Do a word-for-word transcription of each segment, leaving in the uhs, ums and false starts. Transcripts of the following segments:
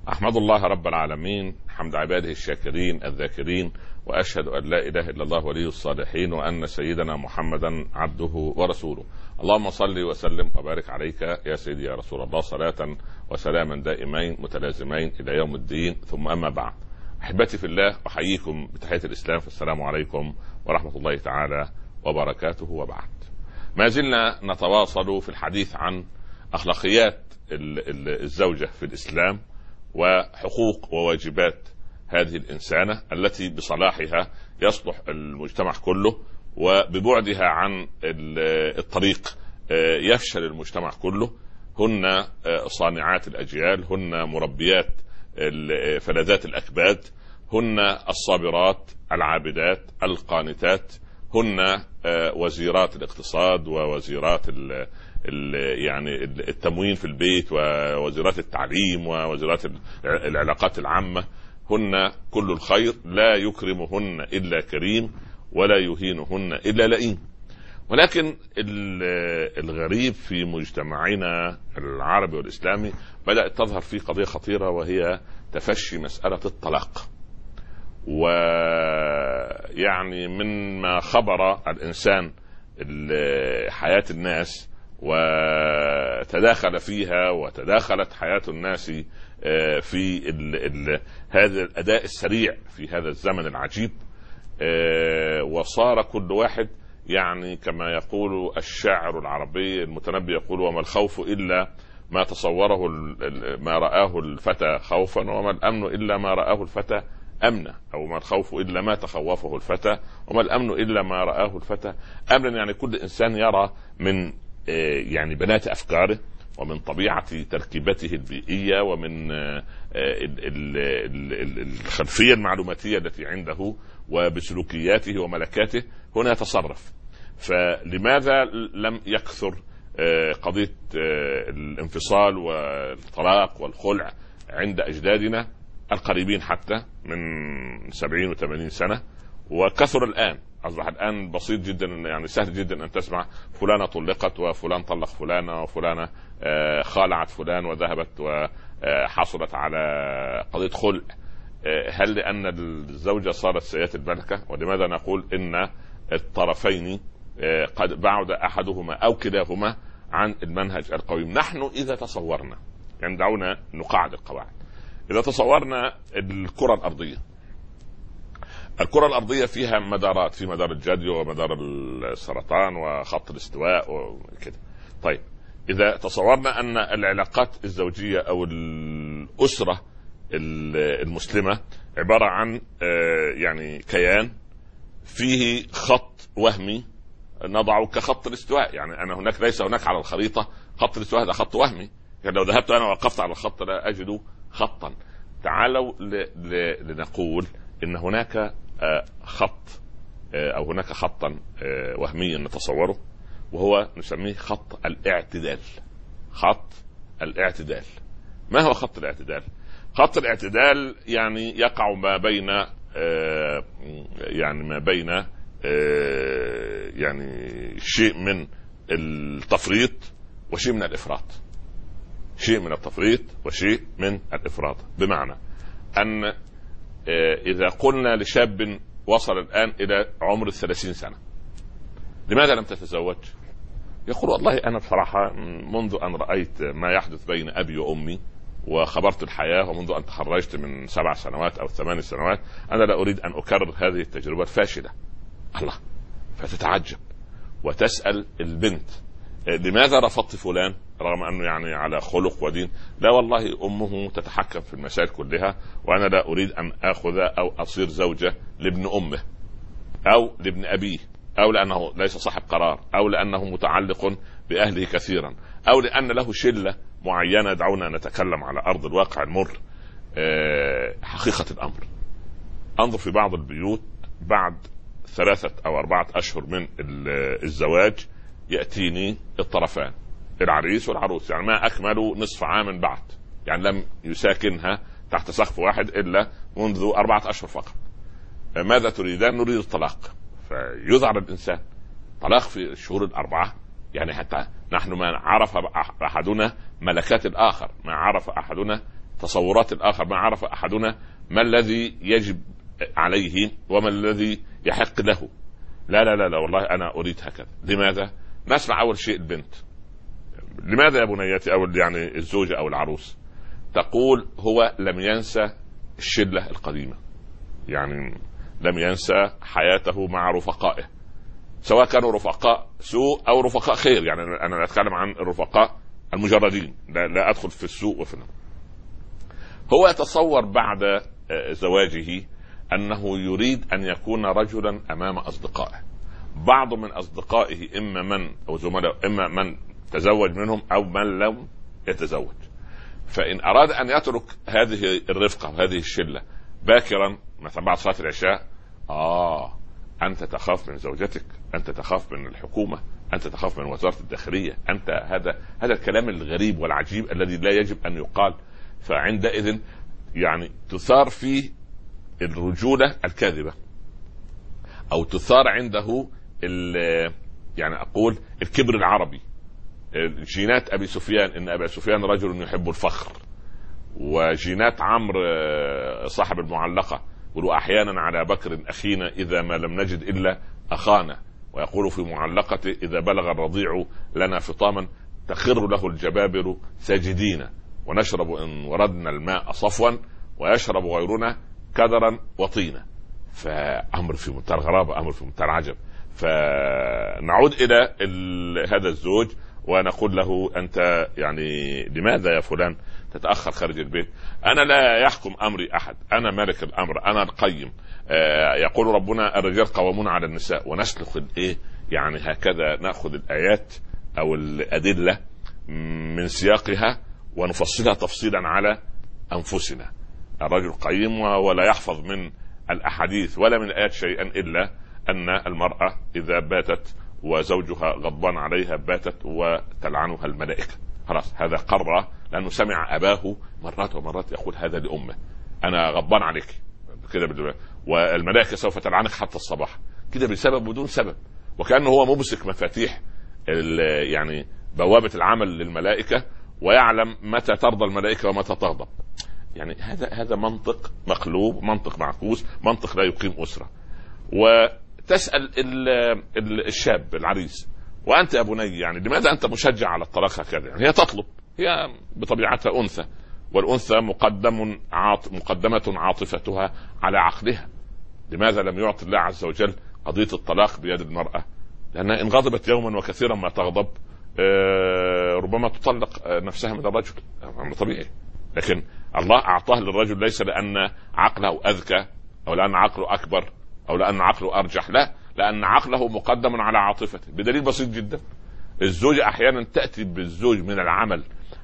أحمد الله رب العالمين حمد عباده الشاكرين الذاكرين، وأشهد أن لا إله إلا الله ولي الصالحين، وأن سيدنا محمدا عبده ورسوله. اللهم صل وسلم وبارك عليك يا سيدي يا رسول الله، صلاة وسلاما دائمين متلازمين إلى يوم الدين. ثم أما بعد، أحبتي في الله، أحييكم بتحية الإسلام، فالسلام عليكم ورحمة الله تعالى وبركاته. وبعد، ما زلنا نتواصل في الحديث عن أخلاقيات الزوجة في الإسلام وحقوق وواجبات هذه الإنسانة التي بصلاحها يصلح المجتمع كله، وببعدها عن الطريق يفشل المجتمع كله. هن صانعات الأجيال، هن مربيات فلذات الأكباد، هن الصابرات العابدات القانتات، هن وزيرات الاقتصاد ووزيرات ال ال يعني التموين في البيت، ووزيرات التعليم، ووزيرات العلاقات العامة. هن كل الخير، لا يكرمهن إلا كريم، ولا يهينهن إلا لئيم. ولكن الغريب في مجتمعنا العربي والإسلامي بدأت تظهر فيه قضية خطيرة، وهي تفشي مسألة الطلاق. ويعني من ما خبر الإنسان حياة الناس وتداخل فيها، وتداخلت حياة الناس في ال ال هذا الأداء السريع في هذا الزمن العجيب، وصار كل واحد يعني كما يقول الشاعر العربي المتنبي، يقول: وما الخوف إلا ما تصوره ما رآه الفتى خوفا، وما الأمن إلا ما رآه الفتى أمنا، أو ما الخوف إلا ما تخوفه الفتى، وما الأمن إلا ما رآه الفتى أمنا. يعني كل إنسان يرى من يعني بنات أفكاره، ومن طبيعة تركيبته البيئية، ومن الخلفية المعلوماتية التي عنده، وبسلوكياته وملكاته، هنا يتصرف. فلماذا لم يكثر قضية الانفصال والطلاق والخلع عند أجدادنا القريبين حتى من سبعين وثمانين سنة، وكثر الآن؟ أصبح الآن بسيط جدا، يعني سهل جدا أن تسمع فلانة طلقت، وفلان طلق فلانة، وفلانة خالعت فلان وذهبت وحصلت على قضية خلع. هل لأن الزوجة صارت سيئة الملكة؟ ولماذا نقول إن الطرفين قد بعد أحدهما أو كلاهما عن المنهج القويم؟ نحن إذا تصورنا، يعني دعونا نقاعد القواعد، إذا تصورنا الكرة الأرضية، الكرة الأرضية فيها مدارات، في مدار الجدي ومدار السرطان وخط الاستواء وكده. طيب، إذا تصورنا أن العلاقات الزوجية أو الأسرة المسلمة عبارة عن يعني كيان فيه خط وهمي نضعه كخط الاستواء، يعني أنا هناك ليس هناك على الخريطة خط الاستواء، هذا خط وهمي، يعني لو ذهبت أنا وقفت على الخط لا أجد خطا. تعالوا لنقول إن هناك خط أو هناك خطا وهميا نتصوره، وهو نسميه خط الاعتدال. خط الاعتدال، ما هو خط الاعتدال؟ خط الاعتدال يعني يقع ما بين يعني ما بين يعني شيء من التفريط وشيء من الإفراط، شيء من التفريط وشيء من الإفراط. بمعنى أن إذا قلنا لشاب وصل الآن إلى عمر الثلاثين سنة: لماذا لم تتزوج؟ يقول: والله أنا بصراحة منذ أن رأيت ما يحدث بين أبي وأمي وخبرت الحياة، ومنذ أن تخرجت من سبع سنوات أو ثمان سنوات أنا لا أريد أن أكرر هذه التجربة الفاشلة. الله، فتتعجب وتسأل البنت: لماذا رفضت فلان رغم أنه يعني على خلق ودين؟ لا والله أمه تتحكم في المسائل كلها، وأنا لا أريد أن أخذ أو أصير زوجة لابن أمه أو لابن أبيه، أو لأنه ليس صاحب قرار، أو لأنه متعلق بأهله كثيرا، أو لأن له شلة معينة. دعونا نتكلم على أرض الواقع المر. حقيقة الأمر، أنظر في بعض البيوت بعد ثلاثة أو أربعة أشهر من الزواج يأتيني الطرفان، العريس والعروس، يعني ما أكملوا نصف عام بعد، يعني لم يساكنها تحت سقف واحد إلا منذ أربعة أشهر فقط. ماذا تريدان؟ نريد الطلاق. فيذعر الإنسان طلاق في الشهور الأربعة، يعني حتى نحن ما عرف أحدنا ملكات الآخر، ما عرف أحدنا تصورات الآخر، ما عرف أحدنا ما الذي يجب عليه وما الذي يحق له. لا لا لا لا والله أنا أريد هكذا. لماذا؟ نسمع أول شيء البنت، لماذا يا بنيتي، أو يعني الزوجة أو العروس، تقول هو لم ينسى الشلة القديمة، يعني لم ينسى حياته مع رفقائه، سواء كانوا رفقاء سوء أو رفقاء خير. يعني أنا أتكلم عن الرفقاء المجردين، لا, لا أدخل في السوء وفي النار. هو يتصور بعد زواجه أنه يريد أن يكون رجلا أمام أصدقائه. بعض من أصدقائه إما من أو زملاء إما من تزوج منهم أو من لم يتزوج. فإن أراد أن يترك هذه الرفقة وهذه الشلة باكرا مثلا بعد صلاة العشاء، آه أنت تخاف من زوجتك، أنت تخاف من الحكومة، أنت تخاف من وزارة الداخلية، أنت هذا هذا الكلام الغريب والعجيب الذي لا يجب أن يقال. فعندئذ يعني تثار فيه الرجولة الكاذبة، أو تثار عنده يعني أقول الكبر العربي، جينات أبي سفيان، إن أبا سفيان رجل يحب الفخر، وجينات عمرو صاحب المعلقة يقول أحيانا على بكر أخينا إذا ما لم نجد إلا أخانا، ويقول في معلقته إذا بلغ الرضيع لنا فطاما تخر له الجبابر ساجدين، ونشرب إن وردنا الماء صفوا ويشرب غيرنا كدرا وطينا. فأمر في منتهى الغرابة، أمر في منتهى العجب. فنعود إلى هذا الزوج ونقول له أنت يعني لماذا يا فلان تتأخر خارج البيت؟ أنا لا يحكم أمري أحد، أنا مالك الأمر، أنا القيم. آه يقول ربنا الرجال قوامون على النساء، ونسلخ الإيه يعني هكذا، نأخذ الآيات أو الأدلة من سياقها ونفصلها تفصيلا على أنفسنا. الرجل قيم ولا يحفظ من الأحاديث ولا من الآيات شيئا إلا أن المرأة إذا باتت وزوجها غضبان عليها باتت وتلعنها الملائكة. خلاص هذا قرر، لأنه سمع أباه مرات ومرات يقول هذا لأمه، أنا غضبان عليك كده، والملائكة سوف تلعنك حتى الصباح، كده بسبب بدون سبب، وكأنه هو ممسك مفاتيح يعني بوابة العمل للملائكة، ويعلم متى ترضى الملائكة ومتى تغضب. يعني هذا هذا منطق مقلوب، منطق معكوس، منطق لا يقيم أسرة. وتسأل الشاب العريس وأنت يا بني يعني لماذا أنت مشجع على الطلاق هكذا؟ يعني هي تطلب، هي بطبيعتها أنثى، والأنثى مقدم عاط مقدمة عاطفتها على عقلها. لماذا لم يعطي الله عز وجل قضية الطلاق بيد المرأة؟ لأنها إن غضبت يوما وكثيرا ما تغضب ربما تطلق نفسها من الرجل، طبيعي. لكن الله أعطاه للرجل ليس لأن عقله أذكى أو لأن عقله أكبر أو لأن عقله أرجح، لا، لأن عقله مقدم على عاطفته. بدليل بسيط جدا، الزوجة أحيانا تأتي بالزوج من العمل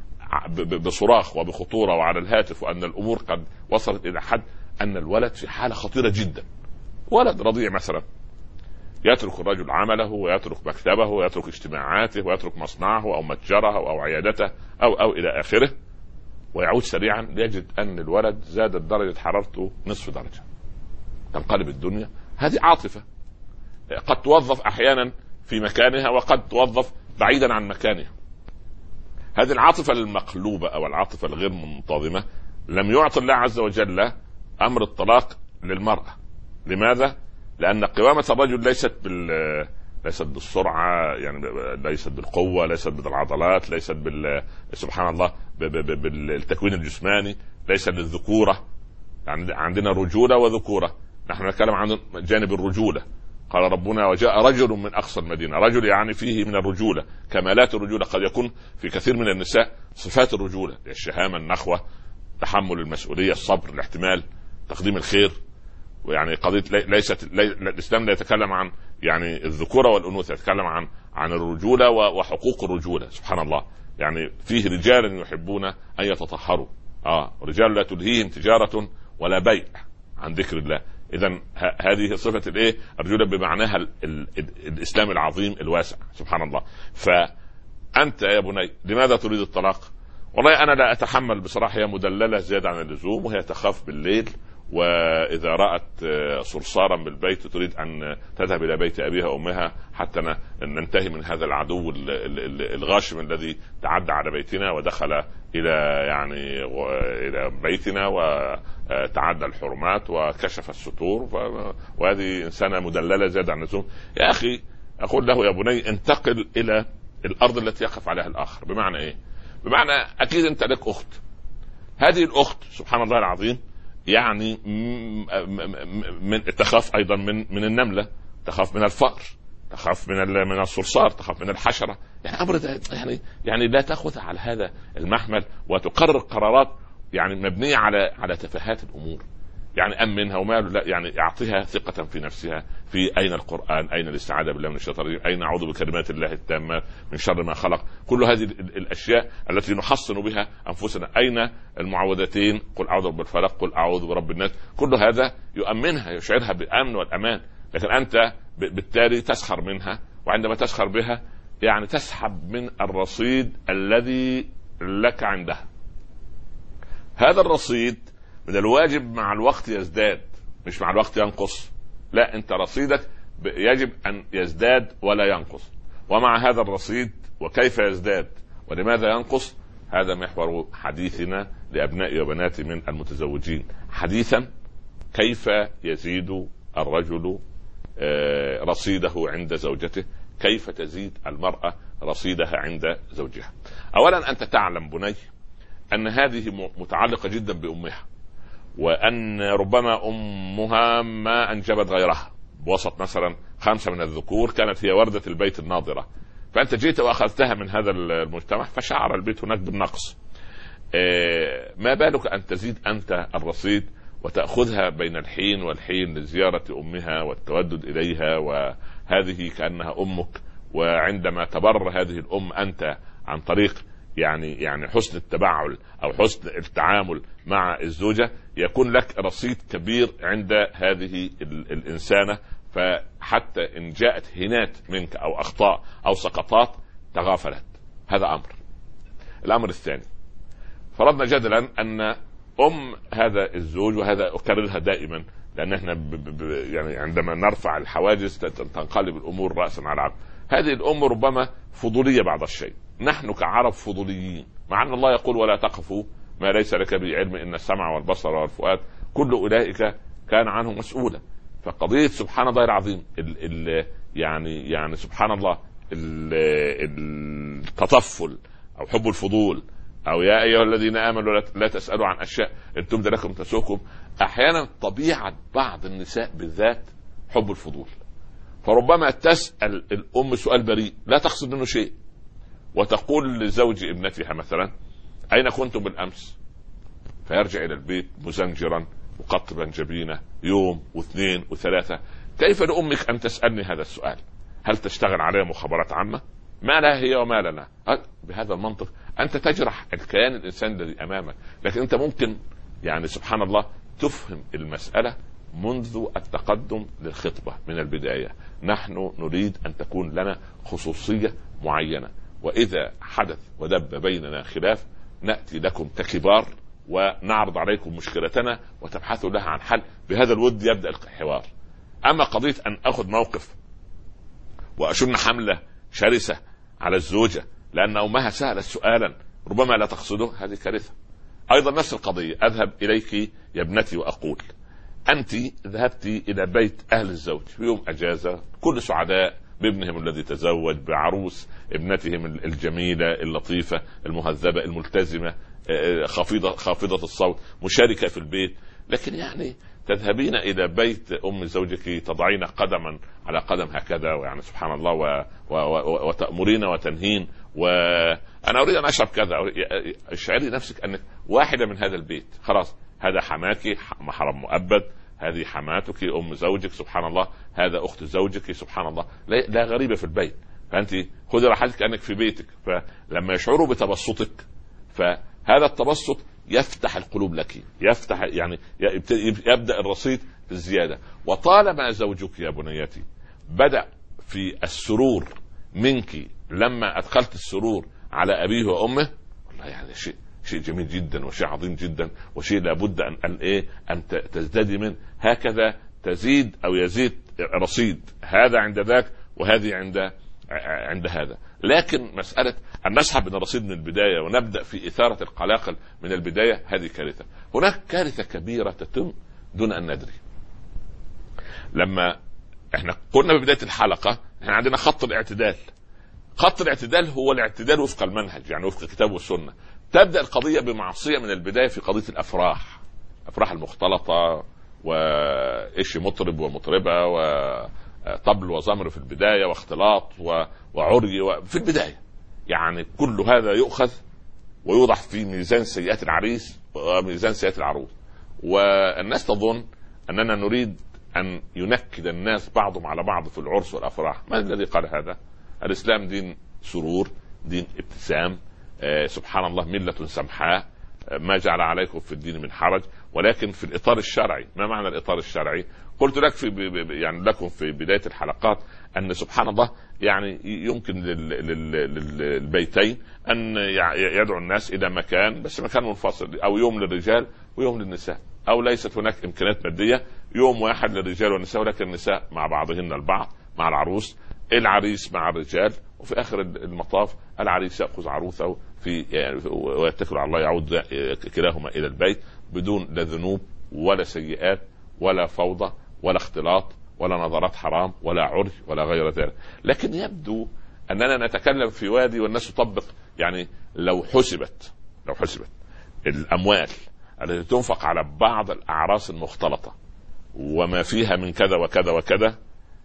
بصراخ وبخطورة وعلى الهاتف، وأن الأمور قد وصلت إلى حد أن الولد في حالة خطيرة جدا، ولد رضيع مثلا، يترك الرجل عمله ويترك مكتبه ويترك اجتماعاته ويترك مصنعه أو متجره أو عيادته أو أو إلى آخره، ويعود سريعا ليجد أن الولد زادت درجة حرارته نصف درجة، تنقلب الدنيا. هذه عاطفة قد توظف أحيانا في مكانها وقد توظف بعيدا عن مكانها. هذه العاطفة المقلوبة أو العاطفة الغير منتظمة لم يعطي الله عز وجل أمر الطلاق للمرأة. لماذا؟ لأن قوامة الرجل ليست بال ليست بالسرعة، يعني ليست بالقوة، ليست بالعضلات، ليست بال سبحان الله بالتكوين الجسماني، ليست بالذكورة. يعني عندنا رجولة وذكورة، نحن نتكلم عن جانب الرجولة. قال ربنا وجاء رجل من أقصى المدينة، رجل يعني فيه من الرجولة كمالات الرجولة. قد يكون في كثير من النساء صفات الرجولة، الشهامة، النخوة، تحمل المسؤولية، الصبر، الاحتمال، تقديم الخير. ويعني قضية ليست لي... الإسلام لا يتكلم عن يعني الذكورة والأنوثة، يتكلم عن عن الرجولة وحقوق الرجولة. سبحان الله، يعني فيه رجال يحبون أن يتطهروا، آه رجال لا تلهيهم تجارة ولا بيع عن ذكر الله. إذن هذه صفة الإيه الرجولة بمعناها ال... ال... ال... الإسلام العظيم الواسع. سبحان الله. فأنت يا بني لماذا تريد الطلاق؟ والله أنا لا أتحمل بصراحة، هي مدللة زيادة عن اللزوم، وهي تخاف بالليل وإذا رأت صرصارا بالبيت تريد أن تذهب إلى بيت أبيها وأمها حتى ننتهي من هذا العدو الغاشم الذي تعدى على بيتنا ودخل إلى يعني إلى بيتنا وتعدى الحرمات وكشف الستور، وهذه إنسانة مدللة زاد عن اللزوم. يا أخي أقول له يا بني انتقل إلى الأرض التي يقف عليها الآخر. بمعنى إيه؟ بمعنى أكيد أنت لك أخت، هذه الأخت سبحان الله العظيم يعني من تخاف أيضا من من النملة، تخاف من الفأر، تخاف من من الصرصار، تخاف من الحشرة. يعني أمر يعني يعني لا تأخذ على هذا المحمل وتقرر قرارات يعني مبنية على على تفاهات الأمور. يعني أمنها وماله، لا يعني أعطيها ثقة في نفسها، في أين القرآن، أين الاستعاذة بالله من الشيطان الرجيم، أين أعوذ بكلمات الله التامة من شر ما خلق. كل هذه الأشياء التي نحصن بها أنفسنا، أين المعوذتين، قل أعوذ بالفلق، قل أعوذ برب الناس، كل هذا يؤمنها يشعرها بالأمن والأمان. لكن أنت بالتالي تسخر منها، وعندما تسخر بها يعني تسحب من الرصيد الذي لك عندها. هذا الرصيد من الواجب مع الوقت يزداد، مش مع الوقت ينقص. لا، انت رصيدك يجب ان يزداد ولا ينقص. ومع هذا الرصيد وكيف يزداد ولماذا ينقص، هذا محور حديثنا لابنائي وبناتي من المتزوجين حديثا. كيف يزيد الرجل رصيده عند زوجته، كيف تزيد المرأة رصيدها عند زوجها. اولا انت تعلم بني ان هذه متعلقة جدا بامها، وأن ربما أمها ما أنجبت غيرها، بوسط مثلا خمسة من الذكور كانت هي وردة البيت الناظرة، فأنت جيت وأخذتها من هذا المجتمع فشعر البيت هناك بالنقص. ما بالك أن تزيد أنت الرصيد وتأخذها بين الحين والحين لزيارة أمها والتودد إليها، وهذه كأنها أمك. وعندما تبر هذه الأم أنت عن طريق يعني يعني حسن التبعل أو حسن التعامل مع الزوجة، يكون لك رصيد كبير عند هذه الإنسانة. فحتى إن جاءت هنات منك أو أخطاء أو سقطات تغافلت. هذا أمر. الأمر الثاني، فرضنا جدلا أن أم هذا الزوج، وهذا أكررها دائما لأن احنا ب ب يعني عندما نرفع الحواجز تنقلب الأمور رأسا على عقب. هذه الأم ربما فضولية بعض الشيء، نحن كعرب فضوليين، مع أن الله يقول ولا تقفوا ما ليس لك به علم إن السمع والبصر والفؤاد كل أولئك كان عنه مسؤولا. فقضية سبحان الله العظيم ال ال يعني يعني سبحان الله التطفل أو حب الفضول، أو يا أيها الذين آمنوا لا تسألوا عن أشياء إن تبد لكم تسؤكم. أحيانا طبيعة بعض النساء بالذات حب الفضول، فربما تسأل الأم سؤال بريء لا تقصد منه شيء، وتقول لزوج ابنتها مثلا أين كنتم بالأمس؟ فيرجع إلى البيت مزنجرا مقطبا جبينه يوم واثنين وثلاثة. كيف لأمك أن تسألني هذا السؤال؟ هل تشتغل عليها مخابرات عامة؟ ما لها هي وما لنا. بهذا المنطق أنت تجرح الكيان الإنسان الذي أمامك. لكن أنت ممكن يعني سبحان الله تفهم المسألة منذ التقدم للخطبة من البداية. نحن نريد أن تكون لنا خصوصية معينة، وإذا حدث ودب بيننا خلاف نأتي لكم ككبار ونعرض عليكم مشكلتنا وتبحثوا لها عن حل. بهذا الود يبدأ الحوار. أما قضية أن أخذ موقف وأشن حملة شرسة على الزوجة لأن أمها سألت سؤالا ربما لا تقصده، هذه كارثة. أيضا نفس القضية، أذهب إليك يا ابنتي وأقول أنت ذهبت إلى بيت أهل الزوج في يوم أجازة، كل سعداء بابنهم الذي تزوج، بعروس ابنتهم الجميلة اللطيفة المهذبة الملتزمة خافضة خافضة الصوت مشاركة في البيت. لكن يعني تذهبين إلى بيت أم زوجك تضعين قدما على قدم هكذا، ويعني سبحان الله و... و... و... وتأمرين وتنهين، وأنا أريد أن أشرب كذا. اشعري نفسك أنك واحدة من هذا البيت. خلاص، هذا حماك محرم مؤبد، هذه حماتك أم زوجك سبحان الله، هذا أخت زوجك سبحان الله، لا, لا غريبة في البيت. فأنت خذي راحتك أنك في بيتك. فلما يشعروا بتبسطك فهذا التبسط يفتح القلوب لك، يفتح يعني يبدأ الرصيد في الزيادة. وطالما زوجك يا بنيتي بدأ في السرور منك لما أدخلت السرور على أبيه وأمه، والله يعني شيء شيء جميل جدا وشيء عظيم جدا وشيء لابد ان ان ايه ان تزدادي منه. هكذا تزيد او يزيد رصيد، هذا عند ذاك وهذه عند عند هذا. لكن مسألة أن نسحب من الرصيد من البداية ونبدأ في إثارة القلاقل من البداية هذه كارثة. هناك كارثة كبيرة تتم دون أن ندري. لما احنا قلنا في بداية الحلقة احنا عندنا خط الاعتدال. خط الاعتدال هو الاعتدال وفق المنهج، يعني وفق الكتاب والسنة. تبدأ القضية بمعصية من البداية في قضية الأفراح، أفراح المختلطة وإيش مطرب ومطربة وطبل وزمر في البداية واختلاط وعري في البداية. يعني كل هذا يؤخذ ويوضع في ميزان سيئات العريس وميزان سيئات العروس، والناس تظن أننا نريد أن ينكد الناس بعضهم على بعض في العرس والأفراح. ما الذي قال هذا؟ الإسلام دين سرور، دين ابتسام، آه سبحان الله، ملة سمحاء، آه ما جعل عليكم في الدين من حرج، ولكن في الإطار الشرعي. ما معنى الإطار الشرعي؟ قلت لك في يعني لكم في بداية الحلقات أن سبحان الله يعني يمكن للبيتين أن يدعو الناس إلى مكان، بس مكان منفصل، أو يوم للرجال ويوم للنساء، أو ليست هناك إمكانيات مادية، يوم واحد للرجال والنساء، ولكن النساء مع بعضهن البعض مع العروس، العريس مع الرجال، وفي آخر المطاف العريس يأخذ عروسه في يعني ويتكل على الله، يعود كلاهما إلى البيت بدون لا ذنوب ولا سيئات ولا فوضى ولا اختلاط ولا نظرات حرام ولا عري ولا غير ذلك. لكن يبدو أننا نتكلم في وادي والناس تطبق. يعني لو حسبت لو حسبت الأموال التي تنفق على بعض الأعراس المختلطة وما فيها من كذا وكذا وكذا،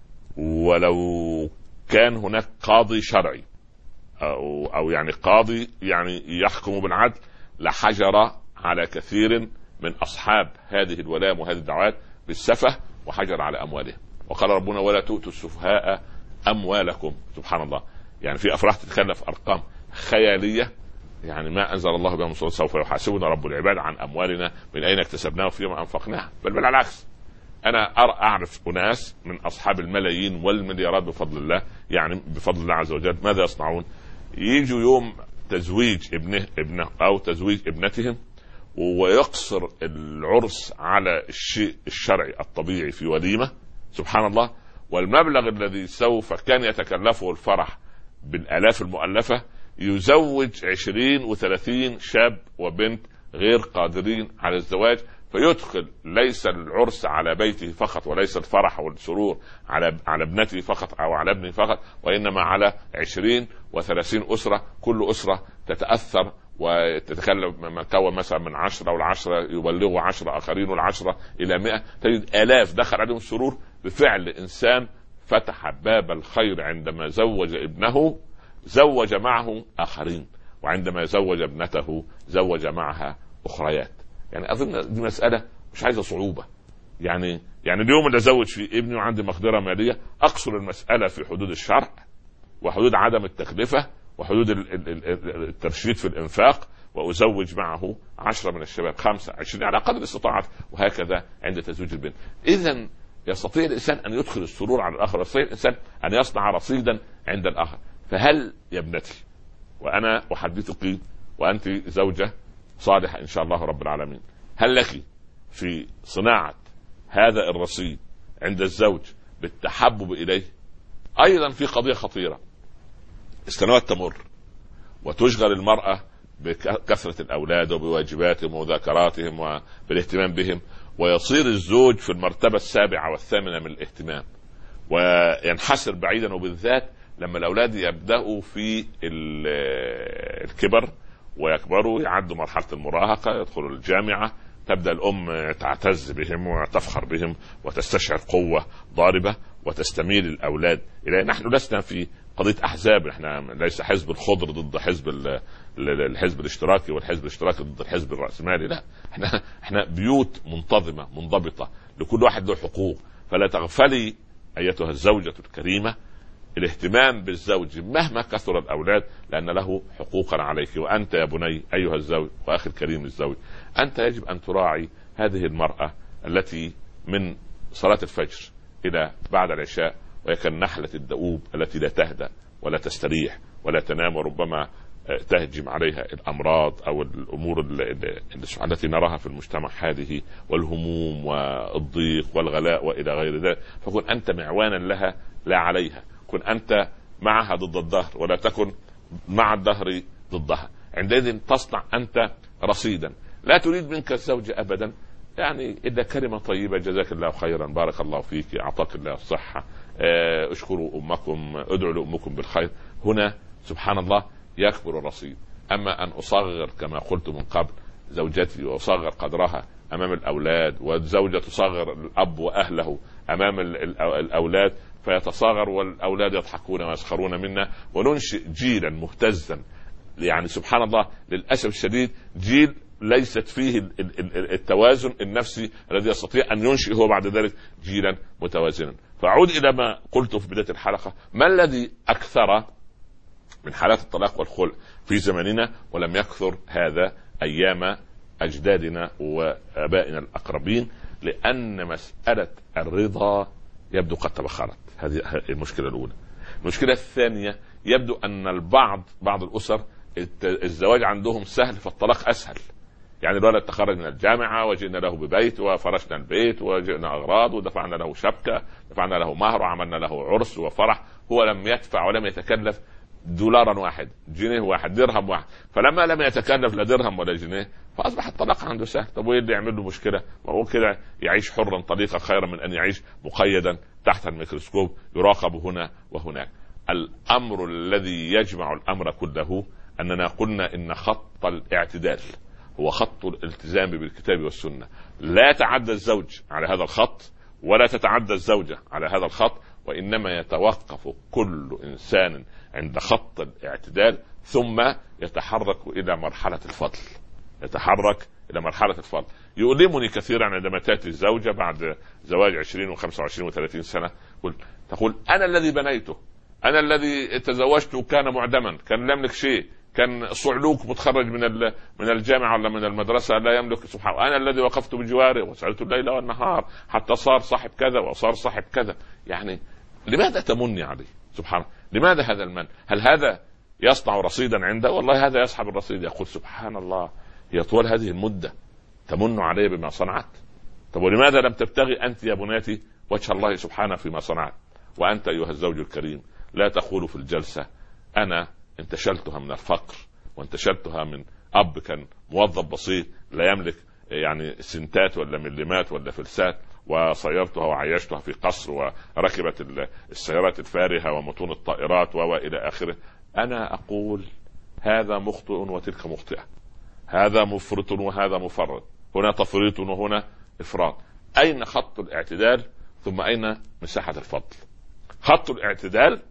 ولو كان هناك قاضي شرعي أو, أو يعني قاضي يعني يحكم بالعدل، لحجر على كثير من أصحاب هذه الولام وهذه الدعوات بالسفه وحجر على أموالهم. وقال ربنا ولا تؤتوا السفهاء أموالكم. سبحان الله، يعني في أفراح تتكلف أرقام خيالية، يعني ما أنزل الله بها من سلطان، سوف يحاسبنا رب العباد عن أموالنا من أين اكتسبناها وفيما أنفقناها. بل بل العكس، أنا أعرف أناس من أصحاب الملايين والمليارات بفضل الله، يعني بفضل الله عز وجل، ماذا يصنعون؟ يجوا يوم تزويج ابنه ابنه أو تزويج ابنتهم ويقصر العرس على الشيء الشرعي الطبيعي في وليمة، سبحان الله، والمبلغ الذي سوف كان يتكلفه الفرح بالآلاف المؤلفة يزوج عشرين وثلاثين شاب وبنت غير قادرين على الزواج، فيدخل ليس العرس على بيته فقط، وليس الفرح والسرور على على ابنته فقط أو على ابنه فقط، وإنما على عشرين وثلاثين أسرة، كل أسرة تتأثر وتتكلم مكون مثلا من عشرة، والعشرة يبلغوا عشرة آخرين، والعشرة إلى مئة، تجد آلاف دخل عليهم السرور بفعل إنسان فتح باب الخير. عندما زوج ابنه زوج معه آخرين، وعندما زوج ابنته زوج معها أخريات. يعني أظن دي مسألة مش عايزة صعوبة. يعني يعني اليوم اللي أزوج فيه ابني وعندي مقدرة مالية، أقصر المسألة في حدود الشرع وحدود عدم التكلفة وحدود الترشيد في الإنفاق، وأزوج معه عشرة من الشباب، خمسة، عشرين، على قدر استطاعت، وهكذا عند تزويج البنت. إذن يستطيع الإنسان أن يدخل السرور على الآخر، يستطيع الإنسان أن يصنع رصيدا عند الآخر. فهل يا ابنتي، وأنا أحدثك وأنت زوجة صالحة إن شاء الله رب العالمين، هل لك في صناعة هذا الرصيد عند الزوج بالتحبب إليه؟ أيضا في قضية خطيرة، السنوات تمر وتشغل المرأة بكثرة الأولاد وبواجباتهم ومذاكراتهم وبالاهتمام بهم، ويصير الزوج في المرتبة السابعة والثامنة من الاهتمام وينحسر بعيدا، وبالذات لما الأولاد يبدأوا في الكبر ويكبروا، يعدوا مرحلة المراهقة، يدخلوا الجامعة، تبدأ الأم تعتز بهم وتفخر بهم وتستشعر قوة ضاربة وتستميل الأولاد إلى. نحن لسنا في قضية أحزاب، احنا ليس حزب الخضر ضد حزب الحزب الاشتراكي والحزب الاشتراكي ضد الحزب الرأسمالي، لا، احنا احنا بيوت منتظمة منضبطة، لكل واحد له حقوق. فلا تغفلي أيتها الزوجة الكريمة الاهتمام بالزوج مهما كثر الأولاد، لأن له حقوقا عليك. وأنت يا بني أيها الزوج وأخي الكريم الزوج، أنت يجب أن تراعي هذه المرأة التي من صلاة الفجر إلى بعد العشاء وهي كالنحلة الدؤوب التي لا تهدأ ولا تستريح ولا تنام، وربما تهجم عليها الأمراض أو الأمور التي نراها في المجتمع هذه، والهموم والضيق والغلاء وإلى غير ذلك، فكن أنت معوانا لها لا عليها. كن أنت معها ضد الدهر ولا تكن مع الدهر ضدها. عندئذ تصنع أنت رصيدا. لا تريد منك الزوج أبدا يعني إلا كلمة طيبة، جزاك الله خيرا، بارك الله فيك، أعطاك الله الصحة، اشكروا أمكم، ادعوا لأمكم بالخير. هنا سبحان الله يكبر الرصيد. أما أن أصغر كما قلت من قبل زوجتي وأصغر قدرها أمام الأولاد، والزوجة تصغر الأب وأهله أمام الأولاد فيتصاغر والأولاد يضحكون ويسخرون منا، وننشئ جيلا مهتزا. يعني سبحان الله للأسف الشديد جيل ليست فيه التوازن النفسي الذي يستطيع أن ينشئ هو بعد ذلك جيلا متوازنا. فأعود إلى ما قلت في بداية الحلقة: ما الذي أكثر من حالات الطلاق والخلع في زمننا ولم يكثر هذا أيام أجدادنا وآبائنا الأقربين؟ لأن مسألة الرضا يبدو قد تبخرت. هذه المشكلة الأولى. المشكلة الثانية يبدو أن البعض بعض الأسر الزواج عندهم سهل فالطلاق أسهل. يعني الولد تخرج من الجامعة وجئنا له ببيت وفرشنا البيت وجئنا أغراض ودفعنا له شبكة، دفعنا له مهر وعملنا له عرس وفرح، هو لم يدفع ولم يتكلف دولارا واحد، جنيه واحد، درهم واحد. فلما لم يتكلف لا درهم ولا جنيه فأصبح الطلاق عنده سهل. طب وإيه اللي يعمل له مشكلة؟ ما هو كده يعيش حرا طليقا خيرا من أن يعيش مقيدا تحت الميكروسكوب يراقب هنا وهناك. الأمر الذي يجمع الأمر كله أننا قلنا إن خط الاعتدال هو خط الالتزام بالكتاب والسنة. لا يتعدى الزوج على هذا الخط ولا تتعدى الزوجة على هذا الخط، وإنما يتوقف كل إنسان عند خط الاعتدال ثم يتحرك إلى مرحلة الفضل. يتحرك إلى مرحلة الفضل. يؤلمني كثيرا عندما تأتي الزوجة بعد زواج عشرين وخمسة وعشرين وثلاثين سنة تقول: أنا الذي بنيته، أنا الذي تزوجته وكان معدما، كان لا يملك شيء، كان صعلوك متخرج من من الجامعة ولا من المدرسة لا يملك، سبحان الله، أنا الذي وقفت بجواره وسألت الليل والنهار حتى صار صاحب كذا وصار صاحب كذا. يعني لماذا تمني عليه؟ سبحان الله، لماذا هذا المن؟ هل هذا يصنع رصيدا عنده؟ والله هذا يصحب الرصيد، يقول سبحان الله هي طول هذه المدة تمن علي بما صنعت. طب ولماذا لم تبتغي أنت يا بناتي وجه الله سبحانه فيما صنعت؟ وأنت أيها الزوج الكريم لا تقول في الجلسة: أنا انتشلتها من الفقر وانتشلتها من أب كان موظف بسيط لا يملك يعني سنتات ولا مليمات ولا فلسات، وصيرتها وعيشتها في قصر وركبت السيارات الفارهة ومتون الطائرات وإلى آخره. أنا أقول هذا مخطئ وتلك مخطئة، هذا مفرط وهذا مفرط، هنا تفريط وهنا إفراط. أين خط الاعتدال؟ ثم أين مساحة الفضل؟ خط الاعتدال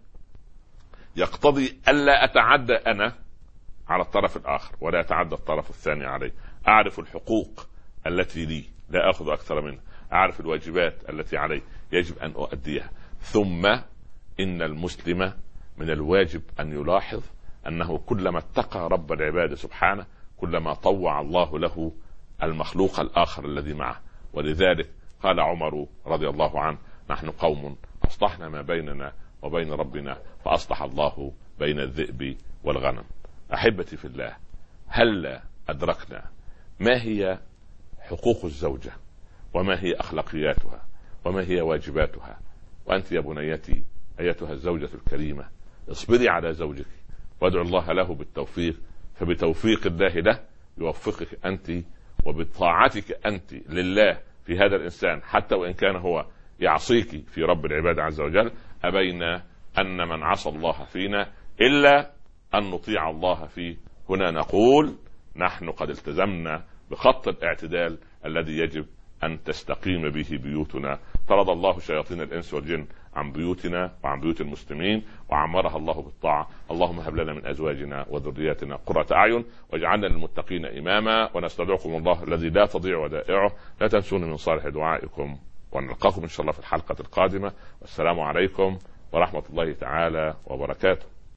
يقتضي ألا أتعدى أنا على الطرف الآخر ولا يتعدى الطرف الثاني علي. أعرف الحقوق التي لي لا أخذ أكثر منها، أعرف الواجبات التي علي يجب أن أؤديها. ثم إن المسلم من الواجب أن يلاحظ أنه كلما اتقى رب العباد سبحانه كلما طوع الله له المخلوق الآخر الذي معه. ولذلك قال عمر رضي الله عنه: نحن قوم أصلحنا ما بيننا وبين ربنا فأصلح الله بين الذئب والغنم. أحبتي في الله، هل أدركنا ما هي حقوق الزوجة وما هي أخلاقياتها وما هي واجباتها؟ وأنت يا بنيتي أيتها الزوجة الكريمة اصبري على زوجك وادعو الله له بالتوفيق، فبتوفيق الله له يوفقك أنت، وبطاعتك أنت لله في هذا الإنسان حتى وإن كان هو يعصيك في رب العباد عز وجل، أبينا أن من عصى الله فينا إلا أن نطيع الله فيه. هنا نقول نحن قد التزمنا بخط الاعتدال الذي يجب أن تستقيم به بيوتنا. طرد الله شياطين الإنس والجن عن بيوتنا وعن بيوت المسلمين وعمرها الله بالطاعة. اللهم هب لنا من أزواجنا وذرياتنا قرة أعين واجعلنا للمتقين إماما. ونستودعكم الله الذي لا تضيع ودائعه. لا تنسون من صالح دعائكم، ونلقاكم إن شاء الله في الحلقة القادمة. والسلام عليكم ورحمة الله تعالى وبركاته.